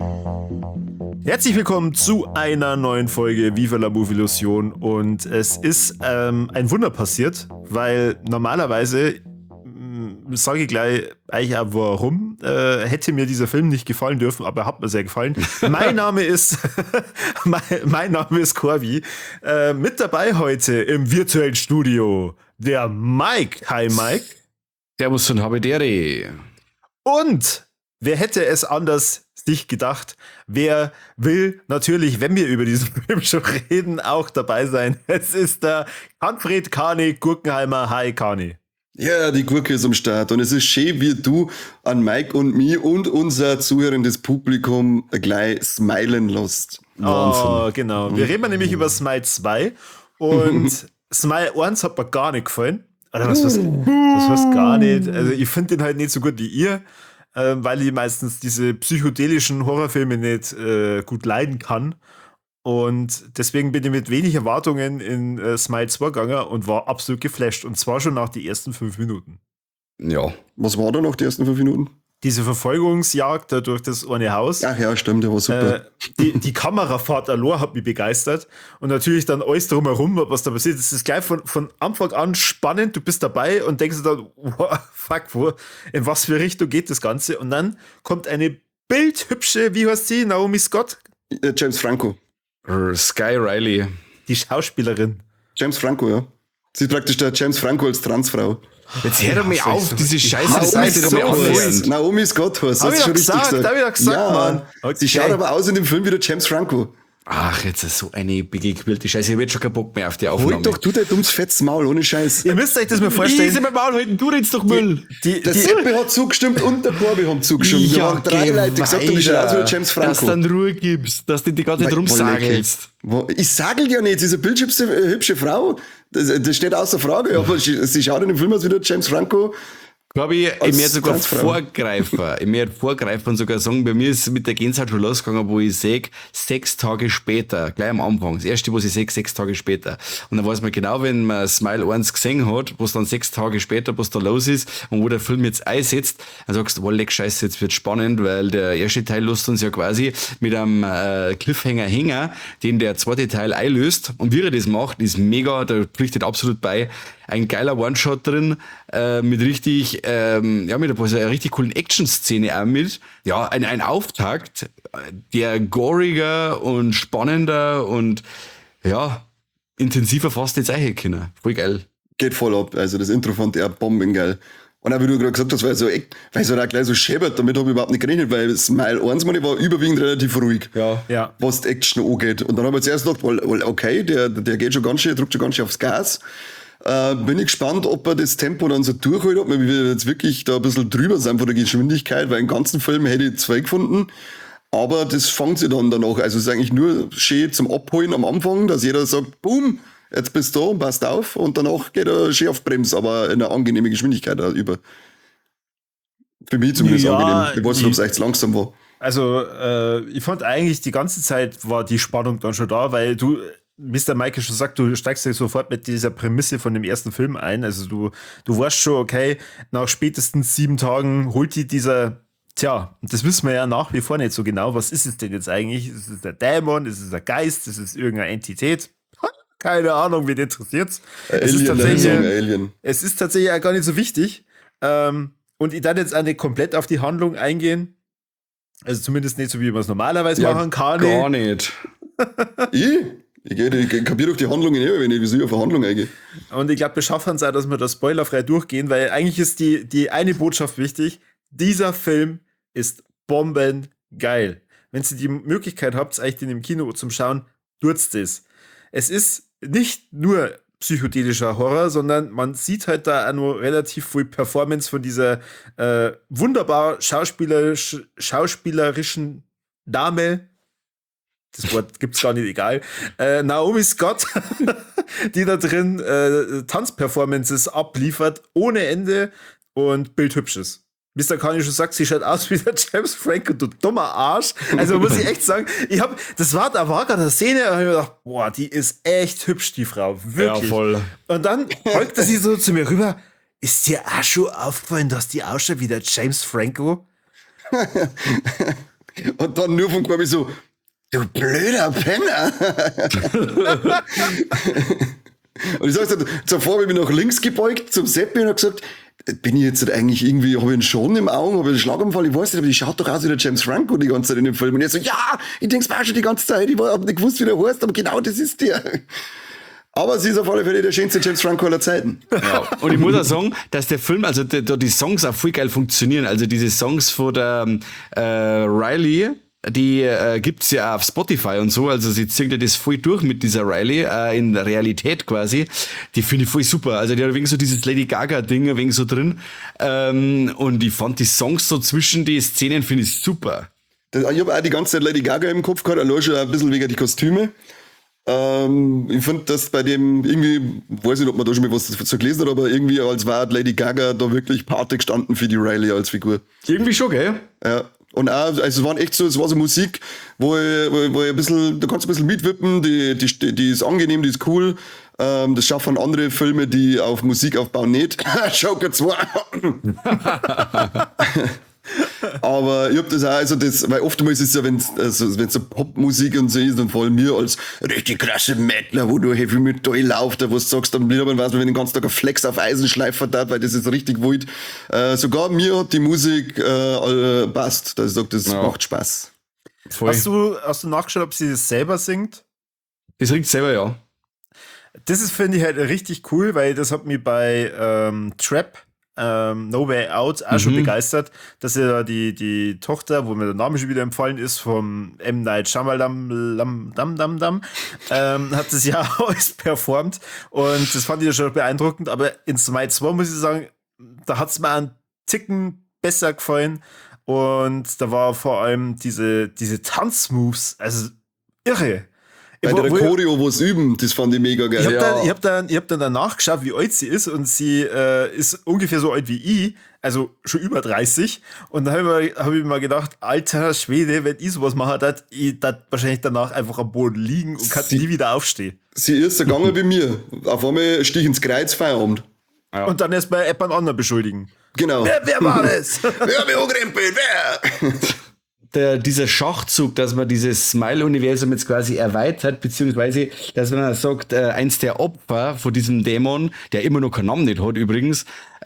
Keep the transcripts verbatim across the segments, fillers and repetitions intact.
Herzlich willkommen zu einer neuen Folge Viva la Movilusion und es ist ähm, ein Wunder passiert, weil normalerweise, sage ich gleich eigentlich auch warum, äh, hätte mir dieser Film nicht gefallen dürfen, aber er hat mir sehr gefallen. Mein Name ist mein, mein Name ist Corby. Äh, mit dabei heute im virtuellen Studio der Mike. Hi Mike. Servus und Habedere. Und wer hätte es anders sich gedacht, wer will natürlich, wenn wir über diesen Film schon reden, auch dabei sein. Es ist der Manfred Kani Gurkenheimer. Hi Kani. Ja, die Gurke ist am Start und es ist schön, wie du an Mike und mich und unser zuhörendes Publikum gleich smilen lässt. Wahnsinn. Oh, genau. Wir reden nämlich über Smile zwei und Smile eins hat mir gar nicht gefallen. Oder was, was, was, was gar nicht. Also ich finde den halt nicht so gut wie ihr, äh, weil ich meistens diese psychedelischen Horrorfilme nicht äh, gut leiden kann. Und deswegen bin ich mit wenig Erwartungen in äh, Smile zwei gegangen und war absolut geflasht. Und zwar schon nach den ersten fünf Minuten. Ja. Was war da noch die ersten fünf Minuten? Diese Verfolgungsjagd da durch das eine Haus. Ach ja, stimmt, der war super. Äh, die, die Kamerafahrt allein hat mich begeistert. Und natürlich dann alles drumherum, was da passiert. Das ist gleich von, von Anfang an spannend. Du bist dabei und denkst dann, wow, fuck, wo, in was für Richtung geht das Ganze? Und dann kommt eine bildhübsche, wie heißt sie, Naomi Scott? Äh, James Franco. Sky Riley. Die Schauspielerin. James Franco, ja. Sie ist praktisch der James Franco als Transfrau. Jetzt hör doch mal auf, so diese Scheiße, Naomi das heißt Scott doch mal heißt. Naomi Scott heißt. Hab ich doch gesagt, hab ich doch gesagt, ja, Mann. Okay. Sie schaut aber aus in dem Film wie der James Franco. Ach, jetzt ist so eine begequillte Scheiße. Ich hab jetzt schon keinen Bock mehr auf die Aufnahme. Hol doch du dein dummes fettes Maul, ohne Scheiß. Ihr müsst euch das mal vorstellen. Diese beim Maul halten, du redest doch Müll. Die, die, Der die, Seppi hat zugestimmt und der Corby haben zugestimmt. Wir haben drei Leute gesagt, du bist aus wie der James Franco. Dass du dann Ruhe gibst, dass du die ganze Zeit rumsagelst. Ich sagel ja nicht, sie ist eine bildhübsche hübsche Frau. Das, das steht außer Frage, aber sie, sie schaut in dem Film aus wie der James Franco. Glaube ich, ich werde sogar vorgreifen. Ich werde vorgreifen und sogar sagen, bei mir ist mit der Gänsehaut schon losgegangen, wo ich sehe, sechs Tage später, gleich am Anfang, das erste, was ich sehe, sechs Tage später. Und dann weiß man genau, wenn man Smile eins gesehen hat, was dann sechs Tage später, was da los ist und wo der Film jetzt einsetzt, dann sagst du, leck, scheiße, jetzt wird spannend, weil der erste Teil lässt uns ja quasi mit einem äh, Cliffhanger-Hänger, den der zweite Teil einlöst. Und wie er das macht, ist mega, da pflichtet absolut bei. Ein geiler One-Shot drin, äh, mit richtig, ähm, ja, mit einer richtig coolen Action-Szene auch mit. Ja, ein, ein Auftakt, der goriger und spannender und, ja, intensiver fast jetzt eigentlich können. Voll geil. Geht voll ab. Also das Intro fand ich auch bombengeil. Und auch wie du gerade gesagt hast, weil so, weil so da gleich so scheppert, damit habe ich überhaupt nicht gerechnet, weil Smile eins, meine, war überwiegend relativ ruhig. Ja, ja. Was die Action angeht. Und dann habe ich zuerst gedacht, well, okay, der, der geht schon ganz schön, drückt schon ganz schön aufs Gas. Äh, bin ich gespannt, ob er das Tempo dann so durchhält, ob wir jetzt wirklich da ein bisschen drüber sind von der Geschwindigkeit, weil im ganzen Film hätte ich zwei gefunden. Aber das fängt sie dann danach. Also es ist eigentlich nur schön zum Abholen am Anfang, dass jeder sagt, boom, jetzt bist du da und passt auf. Und danach geht er schön auf Brems, aber in einer angenehmen Geschwindigkeit über. Für mich zumindest ja, angenehm. Ich weiß nicht, ob es echt langsam war. Also äh, ich fand eigentlich, die ganze Zeit war die Spannung dann schon da, weil du... Mister Michael schon sagt, du steigst ja sofort mit dieser Prämisse von dem ersten Film ein. Also du, du weißt schon, okay, nach spätestens sieben Tagen holt die dieser, tja, das wissen wir ja nach wie vor nicht so genau, was ist es denn jetzt eigentlich? Ist es der Dämon? Ist es der Geist? Ist es irgendeine Entität? Keine Ahnung, wen interessiert's. Es ist tatsächlich, Alien. Es ist tatsächlich auch gar nicht so wichtig. Ähm, und ich dann jetzt auch nicht komplett auf die Handlung eingehen. Also zumindest nicht so, wie man es normalerweise ja, machen kann. Gar nicht. Ich? Ich, geh, ich kapiere doch die Handlungen nicht, wenn ich wie so auf eine Handlung eingehe. Und ich glaube, wir schaffen es auch, dass wir da spoilerfrei durchgehen, weil eigentlich ist die, die eine Botschaft wichtig. Dieser Film ist bombengeil. Wenn ihr die Möglichkeit habt, euch den im Kino zum Schauen, tut's das. Es ist nicht nur psychedelischer Horror, sondern man sieht halt da auch nur relativ viel Performance von dieser äh, wunderbar schauspielerisch, schauspielerischen Dame. Das Wort gibt's gar nicht, egal. Äh, Naomi Scott, die da drin äh, Tanzperformances abliefert, ohne Ende und bildhübsches. Mister Kani schon sagt, sie schaut aus wie der James Franco, du dummer Arsch. Also muss ich echt sagen, ich hab, das war, da war gerade eine Szene, und ich hab mir gedacht, boah, die ist echt hübsch, die Frau. Wirklich. Ja, voll. Und dann folgte sie so zu mir rüber, ist dir auch schon aufgefallen, dass die ausschaut wie der James Franco? Und dann nur von Corby so, du blöder Penner. Und ich sag's dir, zuvor habe ich mich nach links gebeugt zum Seppi und hab gesagt, bin ich jetzt eigentlich irgendwie, habe ich einen Schaden im Auge, habe ich einen Schlaganfall, ich weiß nicht, aber die schaut doch aus wie der James Franco die ganze Zeit in dem Film. Und er so, ja, ich denk's mir auch schon die ganze Zeit, ich hab nicht gewusst, wie der heißt, aber genau das ist der. Aber sie ist auf alle Fälle der schönste James Franco aller Zeiten. Ja. Und ich muss auch sagen, dass der Film, also da die, die Songs auch voll geil funktionieren. Also diese Songs von der äh, Riley, die äh, gibt's ja auch auf Spotify und so. Also sie zieht ja das voll durch mit dieser Riley, äh, in der Realität quasi. Die finde ich voll super. Also die hat wegen so dieses Lady Gaga-Ding wegen so drin. Ähm, und ich fand die Songs so zwischen die Szenen finde ich super. Das, ich habe auch die ganze Zeit Lady Gaga im Kopf gehabt, allein schon ein bisschen wegen die Kostüme. Ähm, ich finde, dass bei dem irgendwie, weiß nicht, ob man da schon mal was dazu gelesen hat, aber irgendwie als war Lady Gaga da wirklich Pate gestanden für die Riley als Figur. Irgendwie schon, gell? Ja. Und auch, also es waren echt so, es war so Musik, wo ich, wo ich, wo ich ein bisschen, da kannst du ein bisschen mitwippen, die, die, die ist angenehm, die ist cool. Ähm, das schaffen andere Filme, die auf Musik aufbauen, nicht. Joker zwei. Aber ich hab das auch, also das, weil oftmals ist es ja, wenn's, also wenn's so Popmusik und so ist, und vor allem mir als richtig krasse Mettler, wo du Heavy Metal lauft, wo du sagst, dann Lieder, man weiß, wenn den ganzen Tag ein Flex auf Eisenschleifer hat, weil das ist richtig wild. Äh, sogar mir hat die Musik äh, passt, dass ich sag, das ja. macht Spaß. Voll. Hast du, hast du nachgeschaut, ob sie das selber singt? Das singt selber, ja. Das ist, finde ich, halt richtig cool, weil das hat mich bei ähm, Trap, ähm, No Way Out auch mhm. schon begeistert, dass ja die, die Tochter, wo mir der Name schon wieder empfallen ist, vom M. Night Shyamalan, Lam, Dam, Dam, Dam, ähm, hat das ja alles performt und das fand ich ja schon beeindruckend, aber in Smite zwei muss ich sagen, da hat es mir einen Ticken besser gefallen und da war vor allem diese, diese Tanzmoves, also irre. Bei der Choreo, wo es üben, das fand ich mega geil. Ich hab, ja. dann, ich hab, dann, ich hab dann danach geschaut, wie alt sie ist und sie äh, ist ungefähr so alt wie ich, also schon über dreißig und da habe ich, hab ich mir mal gedacht, alter Schwede, wenn ich sowas mache, dat ich dat wahrscheinlich danach einfach am Boden liegen und kann sie, nie wieder aufstehen. Sie ist so gegangen wie mir. Auf einmal stich ins Kreuz, Feierabend. Ja. Und dann erst mal jemand anderen beschuldigen. Genau. Wer, wer war das? Wer hat mich angerempelt? Wer? Der, dieser Schachzug, dass man dieses Smile-Universum jetzt quasi erweitert, beziehungsweise, dass man sagt, äh, eins der Opfer von diesem Dämon, der immer noch keinen Namen nicht hat übrigens,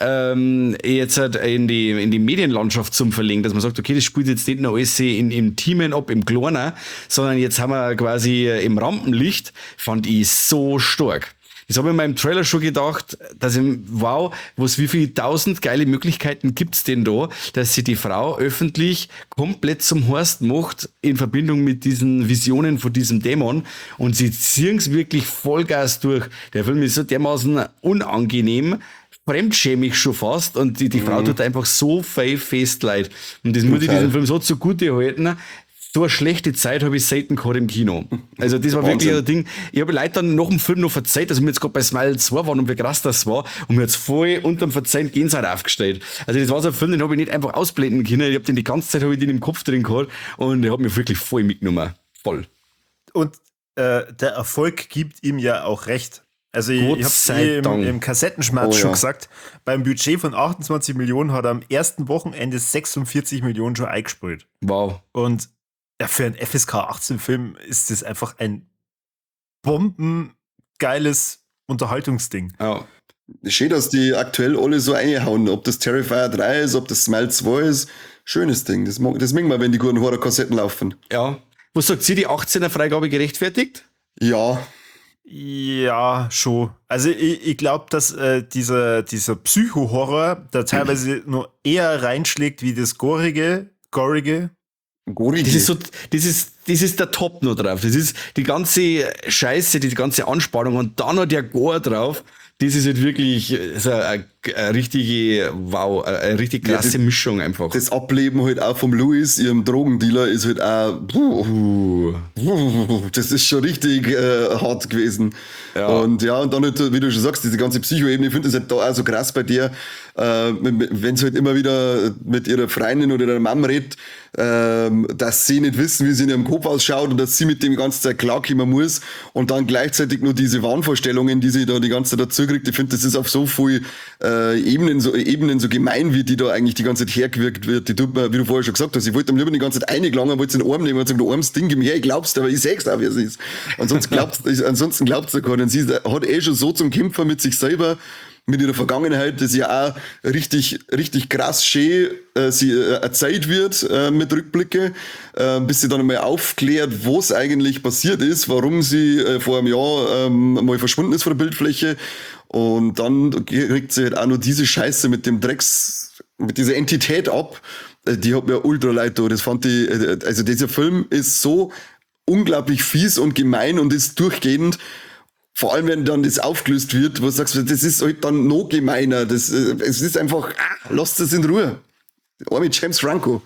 ähm, jetzt halt in die, in die Medienlandschaft zum Verlegen, dass man sagt, okay, das spielt jetzt nicht nur alles in, im Teamen ab, im Kleiner, sondern jetzt haben wir quasi im Rampenlicht, fand ich so stark. Das habe ich in meinem Trailer schon gedacht, dass ich, wow, was, wie viele tausend geile Möglichkeiten gibt's denn da, dass sie die Frau öffentlich komplett zum Horst macht in Verbindung mit diesen Visionen von diesem Dämon und sie ziehen's wirklich Vollgas durch. Der Film ist so dermaßen unangenehm, fremdschämig schon fast und die, die mhm. Frau tut einfach so viel fest leid. Und das muss ich diesem Film so zugute halten. So eine schlechte Zeit habe ich selten gehabt im Kino. Also das war Wahnsinn. Wirklich ein Ding. Ich habe Leute dann nach dem Film noch verzeiht, dass wir jetzt gerade bei Smile zwei waren und wie krass das war und mir jetzt voll unterm Verzeihen Gänsehaut aufgestellt. Also das war so ein Film, den habe ich nicht einfach ausblenden können. Ich habe den die ganze Zeit habe ich den im Kopf drin gehabt und der hat mich wirklich voll mitgenommen. Voll. Und äh, der Erfolg gibt ihm ja auch recht. Also ich, ich habe eh im, im Kassettenschmerz oh, schon ja. gesagt, beim Budget von achtundzwanzig Millionen hat er am ersten Wochenende sechsundvierzig Millionen schon eingespielt. Wow. Und ja, für einen F S K achtzehn Film ist das einfach ein bombengeiles Unterhaltungsding. Ja. Schön, dass die aktuell alle so reinhauen. Ob das Terrifier drei ist, ob das Smile zwei ist. Schönes Ding. Das, das mögen wir, wenn die guten Horror-Kassetten laufen. Ja. Was sagt sie, die achtzehner-Freigabe gerechtfertigt? Ja. Ja, schon. Also ich, ich glaube, dass äh, dieser, dieser Psycho-Horror da teilweise nur eher reinschlägt wie das Gorige, Gorige. Gorige. Das ist so, das ist, das ist der Top noch drauf. Das ist die ganze Scheiße, die ganze Anspannung und dann noch der Gore drauf. Das ist halt wirklich so eine, eine richtige, wow, eine richtig krasse ja, das, Mischung einfach. Das Ableben halt auch vom Louis, ihrem Drogendealer, ist halt auch, puh, das ist schon richtig äh, hart gewesen. Ja. Und ja, und dann halt, wie du schon sagst, diese ganze Psycho-Ebene, ich finde das halt da auch so krass bei dir, äh, wenn sie halt immer wieder mit ihrer Freundin oder ihrer Mom redet, äh, dass sie nicht wissen, wie sie in ihrem Kopf ausschaut und dass sie mit dem die ganze Zeit klarkommen muss und dann gleichzeitig nur diese Wahnvorstellungen, die sie da die ganze Zeit dazu kriegt. Ich finde, das ist auf so viel äh, äh, Ebenen, so, Ebenen so gemein wird, die da eigentlich die ganze Zeit hergewirkt wird, die tut mir, wie du vorher schon gesagt hast, ich wollte ihm lieber die ganze Zeit eingelangen, wollte den Arm nehmen und sagen, du armes Ding, gib mir her, ich glaub's, aber ich sag's auch, wie es ist. Ansonsten glaubt's, ansonsten glaubt's er gar nicht. Sie hat eh schon so zum Kämpfer mit sich selber, mit ihrer Vergangenheit, das ja auch richtig, richtig krass schön äh, sie äh, erzählt wird äh, mit Rückblicke, äh, bis sie dann einmal aufklärt, was eigentlich passiert ist, warum sie äh, vor einem Jahr ähm, mal verschwunden ist von der Bildfläche. Und dann kriegt sie halt auch nur diese Scheiße mit dem Drecks, mit dieser Entität ab. Äh, die hat mir ultra leid da. Das fand ich, äh, also dieser Film ist so unglaublich fies und gemein und ist durchgehend. Vor allem, wenn dann das aufgelöst wird, wo du sagst, das ist halt dann noch gemeiner. Das, es ist einfach, ah, lasst es in Ruhe. Der arme James Franco.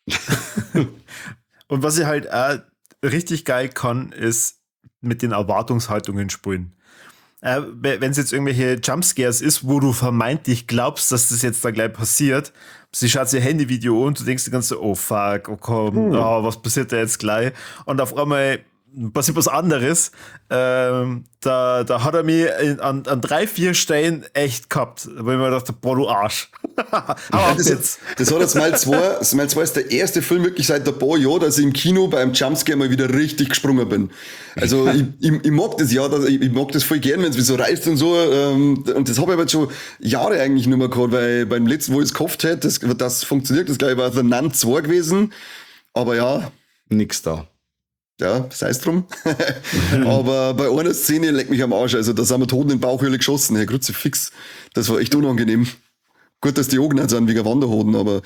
Und was ich halt auch richtig geil kann, ist mit den Erwartungshaltungen spielen. Äh, wenn es jetzt irgendwelche Jumpscares ist, wo du vermeintlich glaubst, dass das jetzt da gleich passiert, sie schaut sich ihr Handyvideo und du denkst die ganze Zeit, oh fuck, oh komm, hm. oh, was passiert da jetzt gleich? Und auf einmal passiert was anderes. Ähm, da, da hat er mich in, an, an drei, vier Stellen echt gehabt. Weil ich mir dachte, boah, du Arsch. Aber das, jetzt. Das hat jetzt mal zwei, Smile zwei ist der erste Film wirklich seit ein paar Jahren, dass ich im Kino beim Jumpscare mal wieder richtig gesprungen bin. Also ich, ich, ich mag das ja, dass, ich, ich mag das voll gern, wenn es mich so reißt und so. Ähm, und das habe ich aber jetzt schon Jahre eigentlich nicht mehr gehabt, weil beim letzten, wo ich es gehofft hätte, das, das funktioniert, das glaube ich war The Nun zwei gewesen. Aber ja. Nix da. Ja, sei es drum. Aber bei einer Szene leckt mich am Arsch. Also da sind wir tot in den Bauchhöhle geschossen. Herr Kruzifix. Das war echt unangenehm. Gut, dass die Augen nicht sind wie Wanderhoden, aber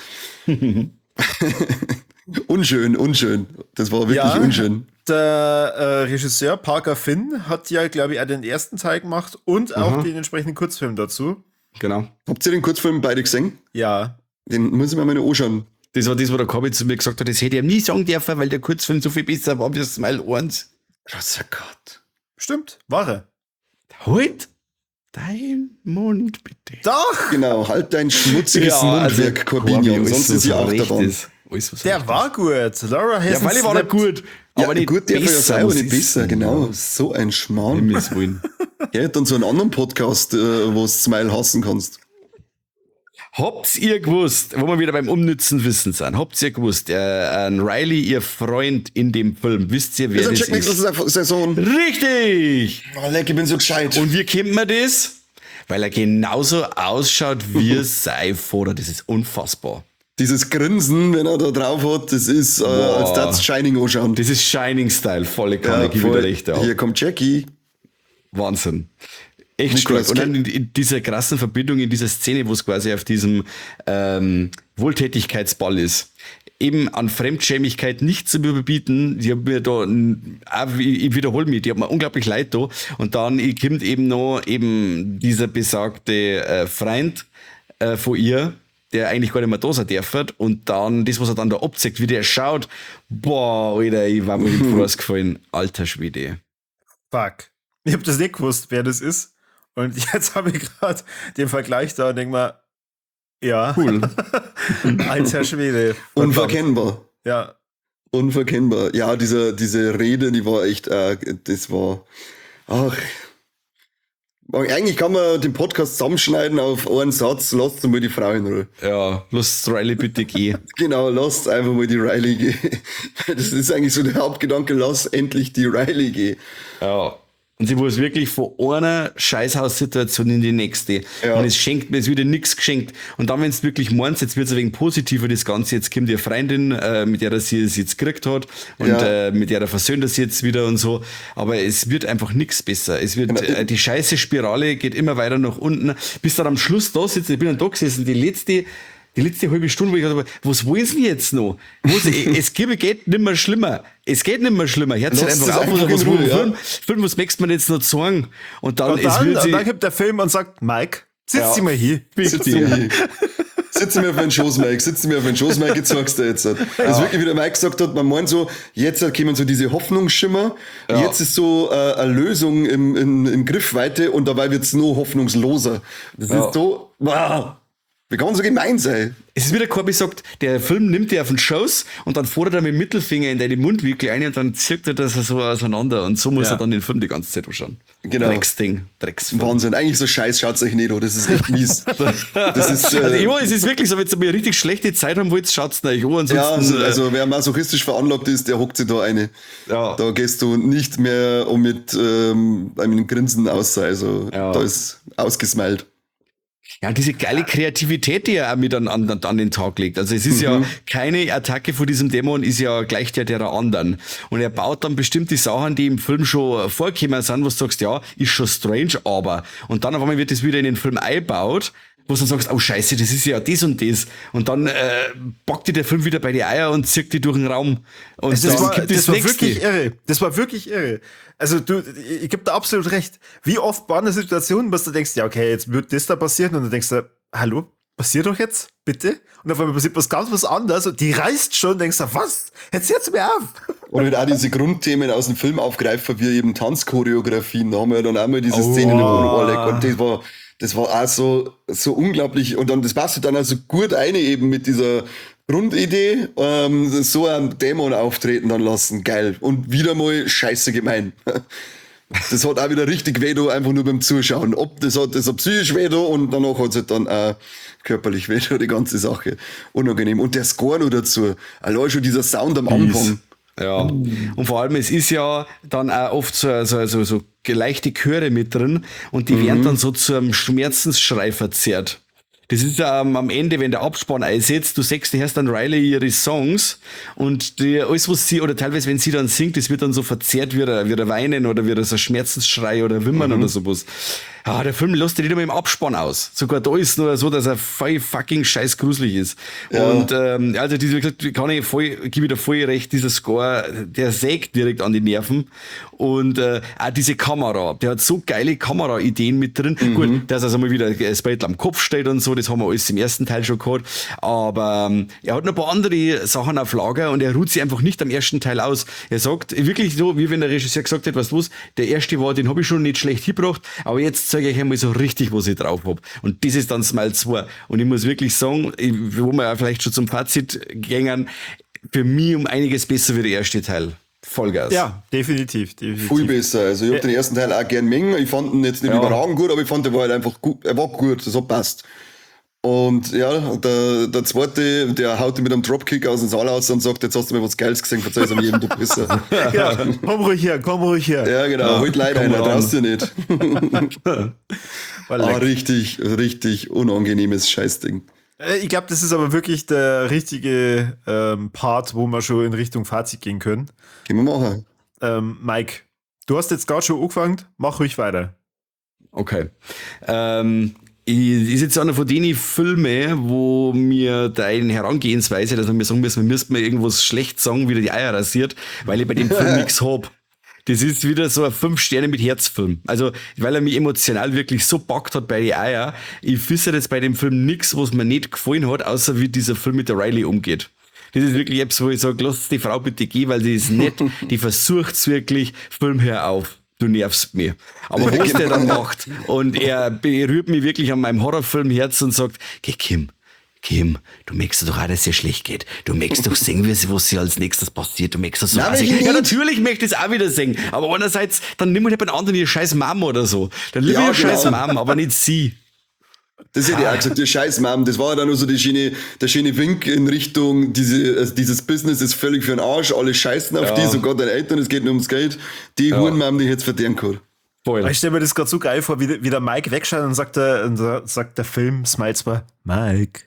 unschön, unschön. Das war wirklich ja, unschön. Der äh, Regisseur Parker Finn hat ja, glaube ich, auch den ersten Teil gemacht und Aha. auch den entsprechenden Kurzfilm dazu. Genau. Habt ihr den Kurzfilm beide gesehen? Ja. Den muss ich mir mal anschauen. Das war das, wo der Kobi zu mir gesagt hat, das hätte ich ihm nie sagen dürfen, weil der Kurzfilm so viel besser war wie das Smile eins. Großer Gott. Stimmt, war er. Halt dein Mund, bitte. Doch! Genau, halt dein schmutziges ja, Mundwerk, also, Corbinian, sonst ist ja auch Achterbahn. Der war gut. Laura Hassan. Ja, weil ich war nicht gut. Aber ja, nicht gut, der war ja selber nicht besser, genau. So ein Schmarrn. Er hat dann so einen anderen Podcast, wo du Smile hassen kannst. Habt ihr gewusst, wo wir wieder beim unnützen Wissen sind, habt ihr gewusst, äh, ein Riley, ihr Freund in dem Film, wisst ihr, wer das, das ist? Das ist Saison. Richtig! Oh, leck, ich bin so gescheit. Und wie kennt man das? Weil er genauso ausschaut wie sein Vater. Das ist unfassbar. Dieses Grinsen, wenn er da drauf hat, das ist, äh, als das Shining anschauen. Das ist Shining-Style, volle Kanne, ja, gib wieder recht auf. Hier kommt Jackie. Wahnsinn. Echt stark. Und dann in, in dieser krassen Verbindung, in dieser Szene, wo es quasi auf diesem ähm, Wohltätigkeitsball ist, eben an Fremdschämigkeit nicht zu überbieten. Die haben mir da, auch, ich wiederhole mich, die hat mir unglaublich leid da. Und dann kommt eben noch eben dieser besagte äh, Freund äh, von ihr, der eigentlich gar nicht mehr da sein darf. Und dann das, was er dann da abzeigt, wie der schaut, boah, Alter, ich war mir im Voraus gefallen. Alter Schwede. Fuck. Ich hab das nicht gewusst, wer das ist. Und jetzt habe ich gerade den Vergleich da und denke mal, ja, cool. Alter Schwede. Unverkennbar. Ja. Unverkennbar. Ja, diese, diese Rede, die war echt, äh, das war, ach. Eigentlich kann man den Podcast zusammenschneiden auf einen Satz, lasst mal die Frau in Ruhe. Ja, lasst Riley bitte gehen. Genau, lasst einfach mal die Riley gehen. Das ist eigentlich so der Hauptgedanke, lass endlich die Riley gehen. Ja. Und sie muss wirklich von einer Scheißhaussituation in die nächste. Ja. Und es schenkt mir, es wird ihr nichts geschenkt. Und dann, wenn es wirklich meinst, jetzt wird es ein wenig positiver, das Ganze, jetzt kommt ihre Freundin, äh, mit der sie es jetzt gekriegt hat und ja. äh, mit der er versöhnt das jetzt wieder und so. Aber es wird einfach nichts besser. Es wird, äh, die scheiße Spirale geht immer weiter nach unten, bis dann am Schluss da sitzt. Ich bin dann da gesessen, die letzte, Die letzte halbe Stunde, wo ich dachte, was wollen sie jetzt noch? Was, es geht nicht mehr schlimmer. Es geht nicht mehr schlimmer. Hört sich einfach auf, was, was, was, Film, Film, was möchtest du mir jetzt noch sagen? Und dann, und dann, es und dann kommt der Film und sagt, Mike, sitz ja, dich mal hier. Sitz dich hier. Sitz mir auf den Schoß, Mike. Sitz mir auf den Schoß, Mike, jetzt sagst du jetzt. Das ja. ist wirklich, wie der Mike gesagt hat, man meint so, jetzt kommen so diese Hoffnungsschimmer. Ja. Jetzt ist so äh, eine Lösung im, im, im Griffweite und dabei wird's nur hoffnungsloser. Das ja. ist so, wow. Wie kann man so gemein sein? Es ist wieder Corby sagt, der Film nimmt dir auf den Schoß und dann fordert er mit dem Mittelfinger in deine Mundwinkel ein und dann zirkt er das so auseinander und so muss Ja. er dann den Film die ganze Zeit anschauen. Genau. Drecksding, Drecksfilm. Wahnsinn. Eigentlich so scheiß, schaut's euch nicht an. Das ist echt mies. Das ist, äh, Also, ja, es ist wirklich so, wenn ihr eine richtig schlechte Zeit haben wollt, schaut's euch an. Ansonsten, ja, also, äh, also wer masochistisch veranlagt ist, der hockt sich da eine. Ja. Da gehst du nicht mehr um mit ähm, einem Grinsen aus. Also Ja. da ist ausgesmeilt. Ja, diese geile Kreativität, die er auch mit an, an, an den Tag legt. Also es ist ja keine Attacke von diesem Dämon, ist ja gleich der der anderen. Und er baut dann bestimmte Sachen, die im Film schon vorgekommen sind, wo du sagst, ja, ist schon strange, aber. Und dann auf einmal wird das wieder in den Film eingebaut, wo du dann sagst, oh scheiße, das ist ja das und das. Und dann äh, packt dir der Film wieder bei die Eier und zirkt die durch den Raum. Und Das dann war, gibt das das war nächste. wirklich irre. Das war wirklich irre. Also du, ich gebe da absolut recht. Wie oft war eine Situation, dass du denkst, ja okay, jetzt wird das da passieren und du denkst, hallo, passiert doch jetzt, bitte? Und auf einmal passiert was ganz was anderes und die reißt schon und denkst, was? Jetzt hört's mir auf. Oder halt auch diese Grundthemen aus dem Film aufgreifen, wie eben Tanzchoreografien. Da haben wir ja dann auch mal diese Szene Oh. mit Oleg und das war, das war auch so, so unglaublich. Und dann, das passt dann also gut ein eben mit dieser Grundidee, ähm, so einen Dämon auftreten dann lassen. Geil. Und wieder mal scheiße gemein. Das hat auch wieder richtig weh, da einfach nur beim Zuschauen. Ob das hat, das hat psychisch weh da und danach hat es halt dann auch körperlich weh da, die ganze Sache. Unangenehm. Und der Score noch dazu. Allein schon dieser Sound am Anfang. Ja, und vor allem, es ist ja dann auch oft so, so, so, so leichte Chöre mit drin und die werden dann so zu einem Schmerzensschrei verzerrt. Das ist ähm, am Ende, wenn der Abspann einsetzt, du sagst, du hörst dann Riley ihre Songs und die, alles, was sie, oder teilweise, wenn sie dann singt, das wird dann so verzerrt wie ein, wie ein Weinen oder wie ein so ein Schmerzensschrei oder Wimmern oder sowas. Ja, der Film lässt dich nicht einmal im Abspann aus. Sogar da ist nur so, dass er voll fucking scheiß gruselig ist. Ja. Und ähm, also diese, kann ich voll, gebe ich dir voll recht, dieser Score, der sägt direkt an die Nerven. Und äh, auch diese Kamera, der hat so geile Kameraideen mit drin. Mhm. Gut, dass er also mal wieder das Bild am Kopf steht und so, das haben wir alles im ersten Teil schon gehabt. Aber ähm, er hat noch ein paar andere Sachen auf Lager und er ruht sich einfach nicht am ersten Teil aus. Er sagt wirklich so, wie wenn der Regisseur gesagt hat, was los, der erste war, den habe ich schon nicht schlecht hingebracht, aber jetzt zeige ich einmal so richtig, was ich drauf hab. Und das ist dann Smile zwei. Und ich muss wirklich sagen, ich, wo wir ja vielleicht schon zum Fazit gängen, für mich um einiges besser wie der erste Teil. Vollgas. Ja, definitiv, definitiv. Viel besser. Also ich hab den ersten Teil auch gern mengen. Ich fand ihn jetzt nicht Ja. überragend gut, aber ich fand, der war halt einfach gut. Er war gut, das hat passt. Und ja, der, der zweite, der haut ihn mit einem Dropkick aus dem Saal aus und sagt, jetzt hast du mir was Geiles gesehen, verzeih es an jedem, du besser. Ja, komm ruhig her, komm ruhig her. Ja, genau, Ja, halt leider komm einer, ran. traust du nicht. War Ah, lecker. richtig, richtig unangenehmes Scheißding. Äh, Ich glaube, das ist aber wirklich der richtige ähm, Part, wo wir schon in Richtung Fazit gehen können. Gehen wir machen. Ähm, Mike, du hast jetzt gerade schon angefangen, mach ruhig weiter. Okay. Ähm, ich- ist jetzt einer von den Filmen, wo mir deine Herangehensweise, dass wir sagen müssen, wir müssten mir irgendwas schlecht sagen, wie die Eier rasiert, weil ich bei dem Film nichts hab. Das ist wieder so ein fünf Sterne mit Herzfilm. Also, weil er mich emotional wirklich so packt hat bei die Eier. Ich fisse jetzt bei dem Film nichts, was mir nicht gefallen hat, außer wie dieser Film mit der Riley umgeht. Das ist wirklich etwas, wo ich sage, lass die Frau bitte gehen, weil sie ist nett, die versucht's wirklich, Film, hör auf. Du nervst mich. Aber was der dann macht, und er berührt mich wirklich an meinem Horrorfilmherz und sagt, geh Kim, Kim, du merkst doch auch, dass es ihr schlecht geht. Du merkst doch sehen, wie sie, was sie als nächstes passiert. Du merkst das so. Nein, Also, ich ja, nicht. natürlich möchte ich es auch wieder singen. Aber einerseits, dann nimm halt bei den anderen ihr scheiß Mom oder so. Dann liebe Ja, ich ihr scheiß genau. Mom, aber nicht sie. Das hätte ich auch gesagt, der Scheiß, Mom. Das war dann nur so die schöne, der schöne Wink in Richtung, diese, also dieses Business ist völlig für den Arsch, alle scheißen auf Ja. die, sogar deine Eltern, es geht nur ums Geld. Die Ja. Hurenmam, die hätte es verdient gehabt. Voll. Ich stelle mir das gerade so geil vor, wie, wie der Mike wegschaut und sagt der, und da sagt der Film, smiles zwar, Mike,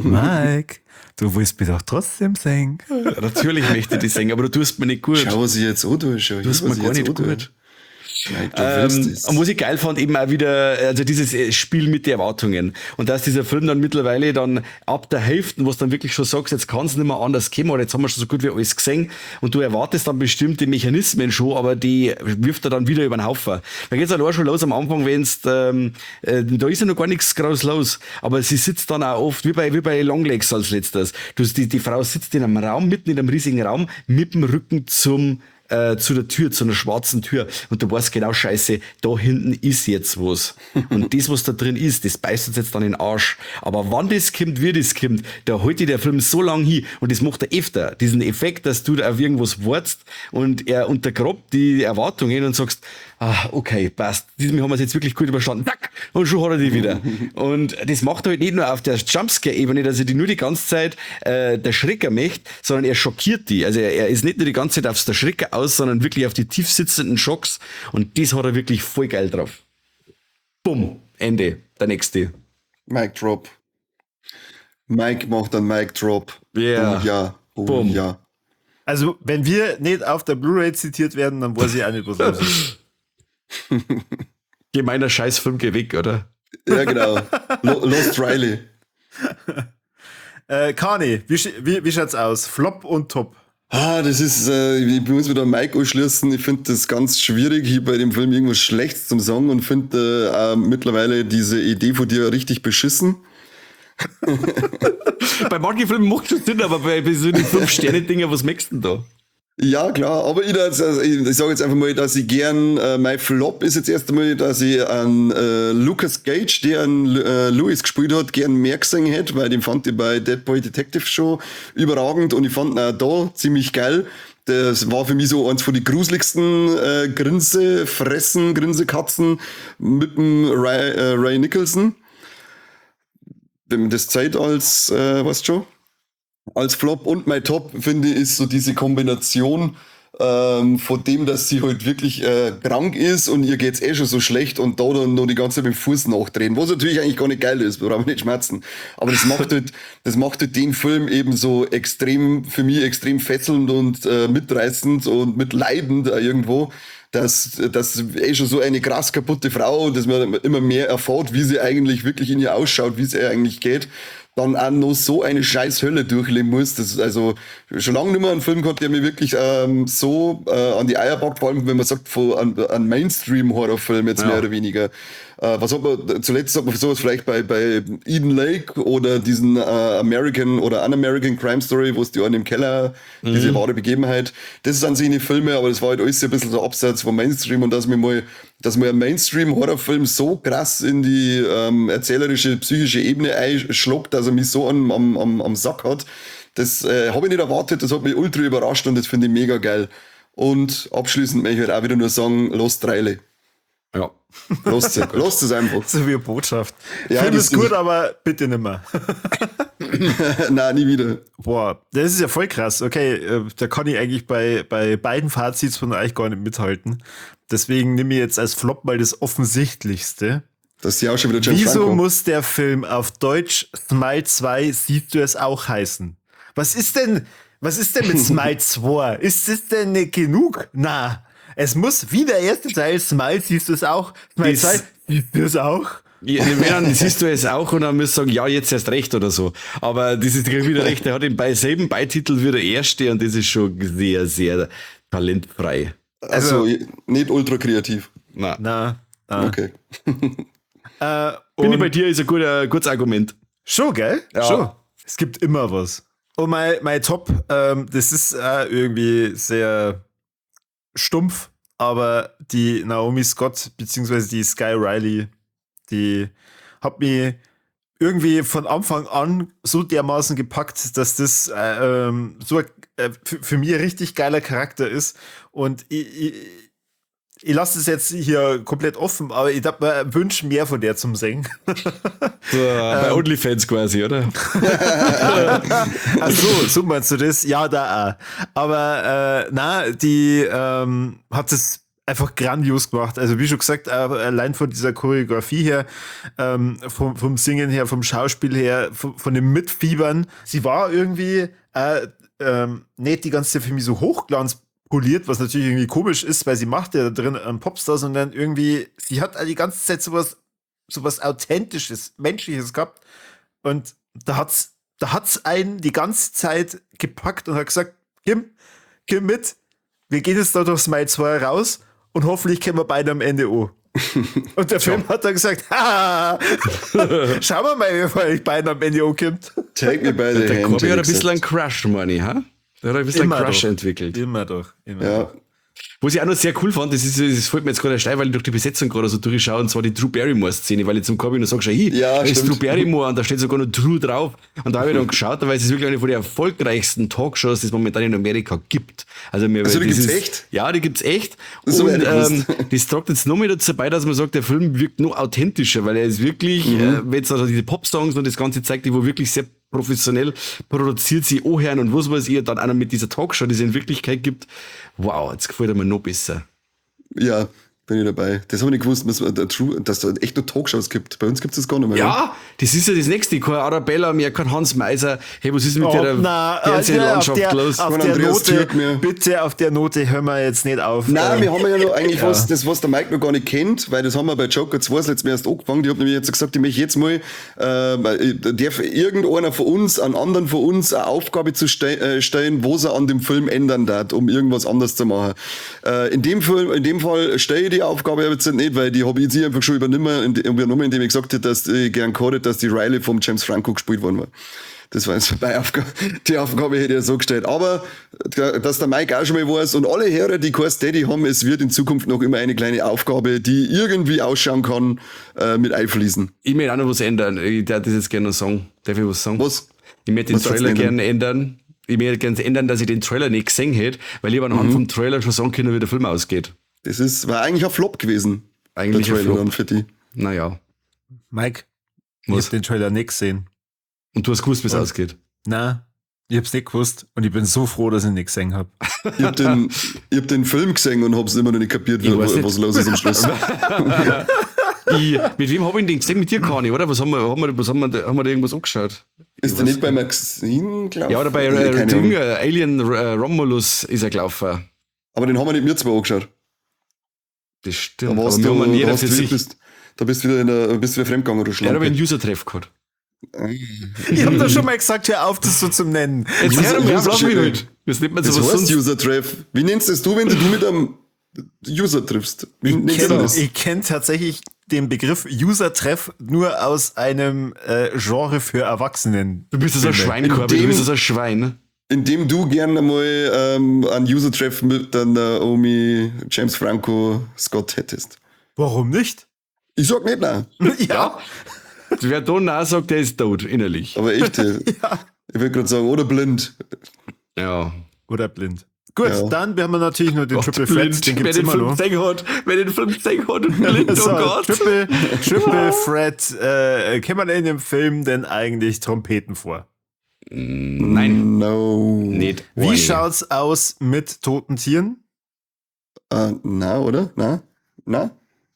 Mike, du willst mir doch trotzdem singen. Ja, natürlich möchte ich das singen, aber du tust mir nicht gut. Schau, was ich jetzt antue, schau. Du hast was mir ich gar jetzt nicht antue. gut. Nein, du willst Ähm, es. und was ich geil fand, eben auch wieder, also dieses äh, Spiel mit den Erwartungen. Und dass dieser Film dann mittlerweile dann ab der Hälfte, was dann wirklich schon sagst, jetzt kann es nicht mehr anders kommen, oder jetzt haben wir schon so gut wie alles gesehen, und du erwartest dann bestimmte Mechanismen schon, aber die wirft er dann wieder über den Haufen. Da geht's halt auch schon los am Anfang, wenn's, ähm, äh, da ist ja noch gar nichts groß los, aber sie sitzt dann auch oft, wie bei, wie bei Longlegs als letztes. Du, die, die Frau sitzt in einem Raum, mitten in einem riesigen Raum, mit dem Rücken zum äh, zu der Tür, zu einer schwarzen Tür und du weißt genau, scheiße, da hinten ist jetzt was. Und das, was da drin ist, das beißt uns jetzt dann in den Arsch. Aber wann das kommt, wie das kommt, da holt dir der Film so lang hin und das macht er öfter. Diesen Effekt, dass du da auf irgendwas wartest und er untergrabt die Erwartungen und sagst, ah, okay, passt. Diesmal haben wir es jetzt wirklich gut überstanden. Zack, und schon hat er die wieder. Und das macht er halt nicht nur auf der Jumpscare-Ebene, dass er die nur die ganze Zeit äh, der Schrecker möchte, sondern er schockiert die. Also er, er ist nicht nur die ganze Zeit aufs der Schrecker aus, sondern wirklich auf die tief sitzenden Schocks. Und das hat er wirklich voll geil drauf. Bumm, Ende. Der nächste. Mic Drop. Mike macht einen Mic Drop. Yeah. Oh ja. Oh Bumm. ja. Also, wenn wir nicht auf der Blu-ray zitiert werden, dann weiß ich auch nicht, was los ist. Gemeiner Scheißfilm, geh weg, oder? Ja, genau. Lo- Lost Riley. Äh, Kani, wie, sch- wie, wie schaut's aus? Flop und Top. Ah, das ist, äh, ich muss wieder Mike anschließen. Ich finde das ganz schwierig, hier bei dem Film irgendwas Schlechtes zum sagen und finde äh, äh, mittlerweile diese Idee von dir richtig beschissen. Bei manchen Filmen macht es Sinn, aber bei, bei so den fünf-Sterne-Dinger, was merkst du denn da? Ja, klar, aber ich, also, ich, ich sage jetzt einfach mal, dass ich gern, äh, mein Flop ist jetzt erst einmal, dass ich an äh, Lucas Gage, der an äh, Lewis gespielt hat, gern mehr gesehen hätte, weil den fand ich bei Dead Boy Detective schon überragend und ich fand ihn auch da ziemlich geil. Das war für mich so eins von den gruseligsten äh, Grinse, Fressen, Grinsekatzen mit dem Ray, äh, Ray Nicholson. Wenn man das Zeit als, äh, weißt du schon? Als Flop und mein Top, finde ich, ist so diese Kombination ähm, von dem, dass sie halt wirklich äh, krank ist und ihr geht's eh schon so schlecht und da dann noch die ganze Zeit mit dem Fuß nachdrehen, was natürlich eigentlich gar nicht geil ist, brauchen wir nicht schmerzen. Aber das macht halt, das macht halt den Film eben so extrem, für mich extrem fesselnd und äh, mitreißend und mitleidend äh, irgendwo, dass, dass eh schon so eine krass kaputte Frau, dass man immer mehr erfährt, wie sie eigentlich wirklich in ihr ausschaut, wie es ihr eigentlich geht, dann auch noch so eine scheiß Hölle durchleben muss. Das ist also schon lange nicht mehr ein Film gehabt, der mir wirklich ähm, so äh, an die Eier packt, vor allem wenn man sagt, von an, an Mainstream-Horrorfilm jetzt Ja. mehr oder weniger. Äh, was hat man, zuletzt hat man sowas vielleicht bei, bei Eden Lake oder diesen äh, American oder Un-American Crime Story, wo es die einen im Keller, mhm. diese wahre Begebenheit. Das ist an sich eine Filme, aber das war halt alles ein bisschen so abseits vom Mainstream und dass mir mal, dass mir ein Mainstream-Horrorfilm so krass in die ähm, erzählerische, psychische Ebene einschluckt, dass er mich so am, am, am, am Sack hat. Das äh, habe ich nicht erwartet, das hat mich ultra überrascht und das finde ich mega geil. Und abschließend möchte ich halt auch wieder nur sagen, Lost Riley. Ja. Lost es, Lost es einfach. So wie eine Botschaft. Ja, Film das ist gut, ist- aber bitte nimmer. Nein, nie wieder. Boah, das ist ja voll krass. Okay, äh, da kann ich eigentlich bei, bei beiden Fazits von euch gar nicht mithalten. Deswegen nehme ich jetzt als Flop mal das Offensichtlichste. Das ist ja auch schon wieder James Wieso Franco. muss der Film auf Deutsch Smile zwei siehst du es auch heißen? Was ist denn, was ist denn mit Smile zwei? Ist das denn nicht genug? Na, es muss wie der erste Teil Smile siehst du es auch, Smile Das- zwei siehst du es auch. Ja, wenn dann siehst du es auch und dann musst du sagen, ja, jetzt erst recht oder so. Aber das ist gleich wieder recht. Er hat den bei selben Beititel wie der erste und das ist schon sehr, sehr talentfrei. Also, nicht ultra kreativ. Na, Na, na. Okay. Äh, bin ich und- bei dir, ist ein guter, gutes Argument. Schon, gell? Ja. Schon. Es gibt immer was. Und mein, mein Top, ähm, das ist äh, irgendwie sehr stumpf, aber die Naomi Scott, beziehungsweise die Sky Riley, die hat mich irgendwie von Anfang an so dermaßen gepackt, dass das äh, ähm, so ein, äh, für, für mich ein richtig geiler Charakter ist. Und ich, ich, ich lasse es jetzt hier komplett offen, aber ich wünsche mehr von der zum Singen. So, bei OnlyFans quasi, oder? Ach so, so meinst du das? Ja, da auch. Aber äh, na, die ähm, hat es einfach grandios gemacht. Also wie schon gesagt, äh, allein von dieser Choreografie her, ähm, vom, vom Singen her, vom Schauspiel her, von, von dem Mitfiebern. Sie war irgendwie äh, ähm, nicht die ganze Zeit für mich so hochglanzpoliert, was natürlich irgendwie komisch ist, weil sie macht ja da drin einen Popstar, sondern irgendwie, sie hat die ganze Zeit sowas, sowas Authentisches, Menschliches gehabt. Und da hat's, da hat's einen die ganze Zeit gepackt und hat gesagt, Kim, Kim mit, wir gehen jetzt da durch Smile zwei raus und hoffentlich kommen wir beide am Ende an. Und der Film hat dann gesagt, ha, schauen wir mal, wie euch beiden am Ende ankommt. Take me by the Der hand. Corby hat ein hätte ich bisschen einen gesagt. Crush, Money, ha? Der hat ein bisschen einen Crush doch. entwickelt. Immer doch. Immer Ja. doch. Was ich auch noch sehr cool fand, das, ist, das fällt mir jetzt gerade steil, weil ich durch die Besetzung gerade so durchschaue, und zwar die Drew Barrymore-Szene, weil ich zum Kabi noch sage, schau, hey, Ja, da ist stimmt. Drew Barrymore und da steht sogar noch Drew drauf. Und da habe ich dann geschaut, weil es ist wirklich eine von den erfolgreichsten Talkshows, die es momentan in Amerika gibt. Also, mir, Also, die das gibt's ist, echt? Ja, die gibt's echt. Das hab und ich nicht ähm, gewusst. das tragt jetzt noch mehr dazu bei, dass man sagt, der Film wirkt noch authentischer, weil er ist wirklich, Mhm. äh, wenn es also diese Pop-Songs und das Ganze zeigt, die wo wirklich sehr professionell produziert sie anhören und was weiß ich, dann auch noch mit dieser Talkshow, die es in Wirklichkeit gibt. Wow, jetzt gefällt er mir noch besser. Ja, bin ich dabei. Das habe ich nicht gewusst, dass es da echt nur Talkshows gibt. Bei uns gibt es das gar nicht mehr. Ja, das ist ja das Nächste. Kein Arabella mehr, kein Hans Meiser. Hey, was ist mit der na, Fernsehlandschaft auf der, los? auf Von der Andreas Note, Türk mehr. bitte auf der Note hören wir jetzt nicht auf. Nein, Ähm, wir haben ja noch eigentlich ja. was, das, was der Mike noch gar nicht kennt, weil das haben wir bei Joker zwei das letzte Mal erst angefangen. Die hat nämlich jetzt gesagt, ich möchte jetzt mal, äh, darf irgendeiner von uns, an anderen von uns eine Aufgabe zu ste äh, stellen, was er an dem Film ändern darf, um irgendwas anders zu machen. Äh, in dem Film, in dem Fall stelle ich die Aufgabe jetzt nicht, weil die habe ich jetzt einfach schon übernommen, übernommen, indem ich gesagt habe, dass ich gern gehört, dass die Riley vom James Franco gespielt worden war. Das war jetzt meine Aufgabe. Die Aufgabe hätte ich ja so gestellt. Aber, dass der Mike auch schon mal weiß und alle Hörer, die kein Steady haben, es wird in Zukunft noch immer eine kleine Aufgabe, die irgendwie ausschauen kann, äh, mit einfließen. Ich möchte auch noch was ändern. Ich darf das jetzt gerne noch sagen. Darf ich was sagen? Was? Ich möchte den Was darfst du Trailer ändern? gerne ändern. Ich möchte gerne ändern, dass ich den Trailer nicht gesehen hätte, weil ich aber anhand vom Trailer schon sagen können, wie der Film ausgeht. Das ist, war eigentlich ein Flop gewesen. Eigentlich der ein Trailer Flop. dann für die. Naja. Mike, ich Was? hab den Trailer nicht gesehen. Und du hast gewusst, wie es ausgeht. Na, ich hab's nicht gewusst und ich bin so froh, dass ich ihn nicht gesehen hab. Ich hab den, ich hab den Film gesehen und hab's immer noch nicht kapiert, Ich weiß was, nicht. was los ist am Schluss. Ich, mit wem habe ich den gesehen? Mit dir, Kani, oder? Was haben wir, haben wir, was haben wir, haben wir da irgendwas angeschaut? Ist der nicht bei Maxine, glaube ich? Ja, oder bei Nee, äh, keine Ding, Ahnung. äh, Alien äh, Romulus ist er gelaufen. Aber den haben wir nicht mir zwei angeschaut. Das stimmt. Da Aber warst wir du, haben ihn da, jeder hast für du, sich. bist, da bist du wieder in der, bist du wieder fremdgegangen, du Ja, da habe ich einen Schlampe. User-Treff gehabt. Ich hab doch schon mal gesagt, hör auf, das so zu nennen. Jetzt User- hör doch mal, User- lass mich nicht. Das nennt man Das sowas heißt sonst. User-Treff. Wie nennst das du, wenn du mit einem User triffst? Wie Ich nennst du kenne das? kenn tatsächlich den Begriff User-Treff nur aus einem äh, Genre für Erwachsenen. Du bist so ein Filme. Schwein, Corby. In Du dem- bist so ein Schwein. Indem du gerne mal ähm, einen User-Treff mit der Naomi James Franco Scott hättest. Warum nicht? Ich sag nicht nein, Ja. Wer da nein sagt, der ist tot, innerlich. aber echt. äh, Ich will gerade sagen, oder blind. Ja. Oder blind. Gut, Ja. dann haben wir natürlich nur den Gott, Triple Threat, blind. den Wer gibt's den immer Film noch. gesehen hat, wer den Film gesehen hat und blind, oh So, Gott. Triple, Triple Threat, äh, kennt man in dem Film denn eigentlich Trompeten vor? Nein, No. nicht. Wie Oi. schaut's aus mit toten Tieren? Äh, na, oder? Na? Na?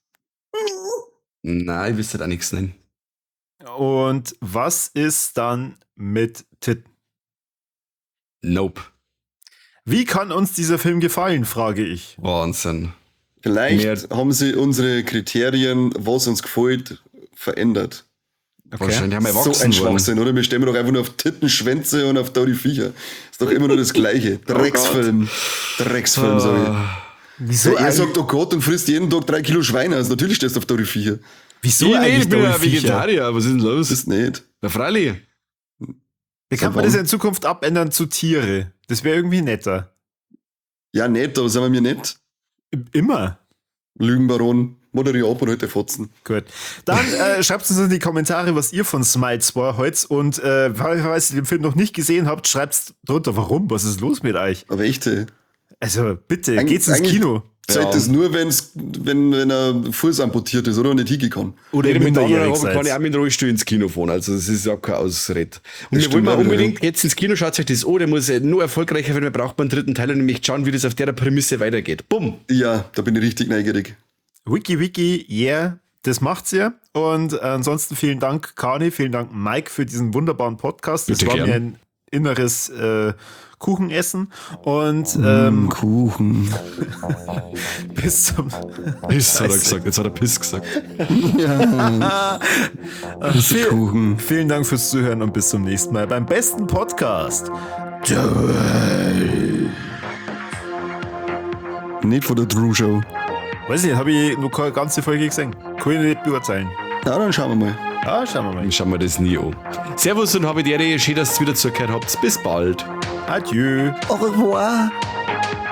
Nein, ich wüsste da nichts nennen. Und was ist dann mit Titten? Nope. Wie kann uns dieser Film gefallen, frage ich. Wahnsinn. Vielleicht Mehr- haben sie unsere Kriterien, was uns gefällt, verändert. Wahrscheinlich haben wir So erwachsen ein worden. Schwachsinn, oder? Wir stellen doch einfach nur auf Titten, Schwänze und auf tote Viecher. Ist doch immer nur das Gleiche. Drecksfilm. Drecksfilm, sag ich. Wieso, er eigentlich- sagt, oh Gott, und frisst jeden Tag drei Kilo Schweine. Also natürlich stehst du auf tote Viecher. wieso Ich, nee, eigentlich ich bin tote ja Viecher? Vegetarier. Was ist denn los? Das ist nicht. Na, freilich. Wie kann man das in Zukunft abändern zu Tiere? Das wäre irgendwie netter. Ja, nicht, aber sind wir mir nicht. Immer. Lügenbaron, moderier ab und halt die Fotzen. Gut. Dann äh, schreibt uns in die Kommentare, was ihr von Smite zwei haltet. Und äh, falls ihr den Film noch nicht gesehen habt, schreibt drunter, warum? Was ist los mit euch? Aber echt, ey. Also bitte, Eig- geht's ins eigentlich- Kino. Seid Ja. das nur, wenn's, wenn, wenn er Fuß amputiert ist oder nicht hingehen kann. Oder Wenn ich mit anderen minderjährig habe, kann ich seid. auch mit dem Rollstuhl ins Kino fahren. Also, das ist auch kein Ausred. Und wir stimmt wollen mal auch wieder, unbedingt jetzt ins Kino, schaut euch das an, der muss nur erfolgreicher werden, wir brauchen einen dritten Teil und nämlich schauen, wie das auf der Prämisse weitergeht. Bumm! Ja, da bin ich richtig neugierig. Wiki, Wiki, yeah, das macht's ja. Und äh, ansonsten vielen Dank, Kani, vielen Dank, Mike, für diesen wunderbaren Podcast. Das Bitte war gern. mir ein inneres äh, Kuchenessen. Und ähm, Kuchen. bis zum Piss hat er gesagt, jetzt hat er Piss gesagt. Viel, Kuchen. vielen Dank fürs Zuhören und bis zum nächsten Mal beim besten Podcast. Nicht von der Drew Show. Weiß nicht, habe ich noch keine ganze Folge gesehen. Kann ich nicht beurteilen. Ja, dann schauen wir mal. Ah, schauen wir mal. Dann schauen wir das nie an. Servus und habe die Ehre, schön, dass ihr wieder zugehört habt. Bis bald. Adieu. Au revoir.